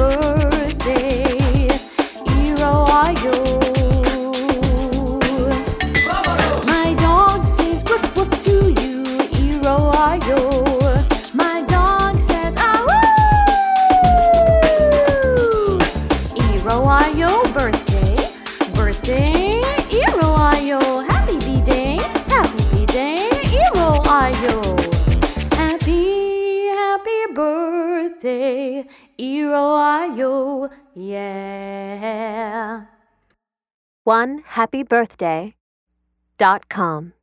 birthday, Iro-Ayo. My dog says whoop whoop to you, Iro-Ayo. My dog says ah-woo! Iro-Ayo birthday, birthday, Iro-Ayo. Happy B-Day, Iro-Ayo. Happy birthday, Iro-Ayo, yeah. OneHappyBirthday.com